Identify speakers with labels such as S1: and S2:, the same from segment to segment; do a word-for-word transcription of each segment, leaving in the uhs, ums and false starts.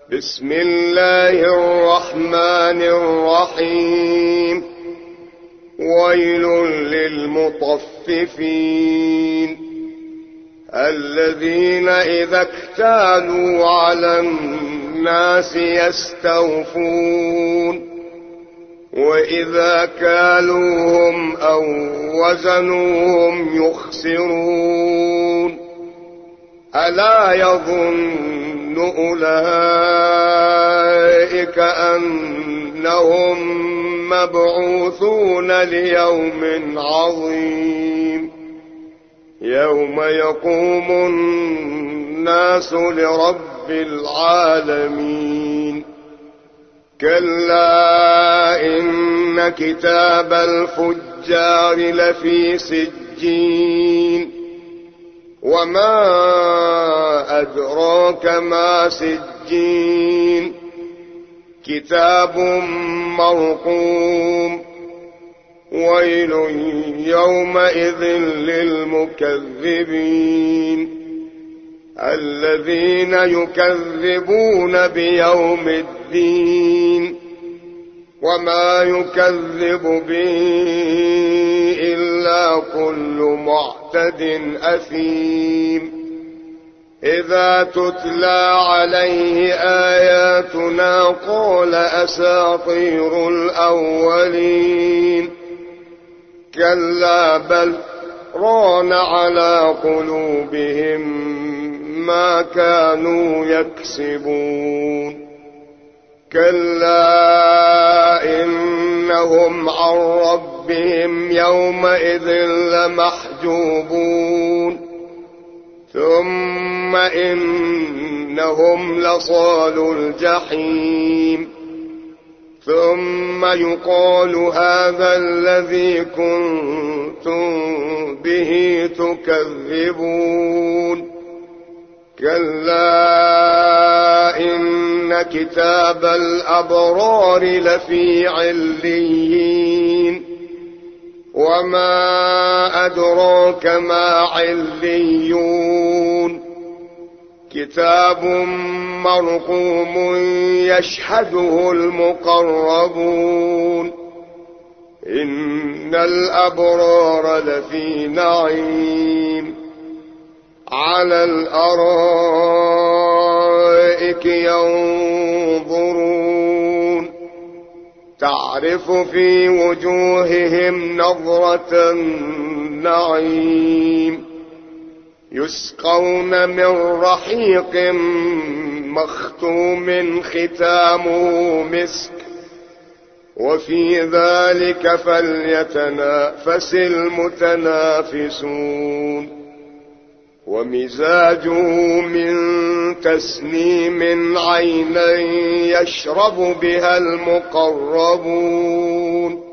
S1: بسم الله الرحمن الرحيم. ويل للمطففين الذين إذا اكتالوا على الناس يستوفون وإذا كالوهم أو وزنوهم يخسرون. ألا يظن أولئك أنهم مبعوثون ليوم عظيم يوم يقوم الناس لرب العالمين. كلا إن كتاب الفجار لفي سجين وما أدراك ما سجين كتاب مرقوم. ويل يومئذ للمكذبين الذين يكذبون بيوم الدين وما يكذب به إلا كل معتد أثيم. إذا تتلى عليه آياتنا قال أساطير الأولين. كلا بل ران على قلوبهم ما كانوا يكسبون. كلا إنهم عن ربهم يومئذ لمحجوبون. ثم إنهم لصالو الجحيم. ثم يقال هذا الذي كنتم به تكذبون. كلا إن كتاب الأبرار لفي عليين وما أدراك ما عليون. كتاب مرقوم يشهده المقربون. إن الأبرار لفي نعيم على الأرائك ينظرون تعرف في وجوههم نظرة النعيم. يسقون من رحيق مختوم ختامه مسك وفي ذلك فليتنافس المتنافسون. ومزاجه من تسنيم عينا يشرب بها المقربون.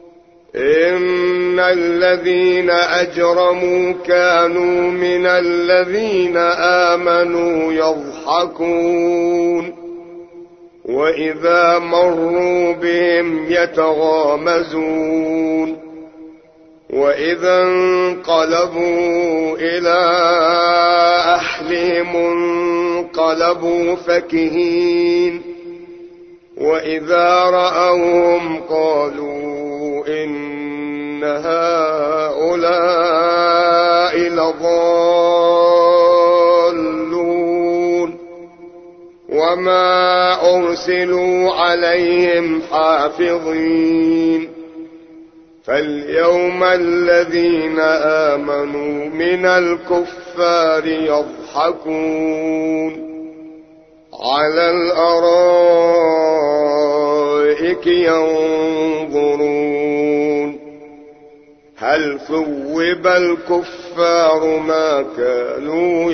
S1: إن الذين أجرموا كانوا من الذين آمنوا يضحكون وإذا مروا بهم يتغامزون. وإذا انقلبوا إلى أهلهم انقلبوا فكهين. وإذا رأوهم قالوا إن هؤلاء لضالون وما أرسلوا عليهم حافظين. فاليوم الذين آمنوا من الكفار يضحكون على الأرائك ينظرون هل ثوب الكفار ما كانوا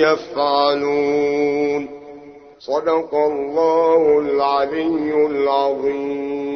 S1: يفعلون. صدق الله العلي العظيم.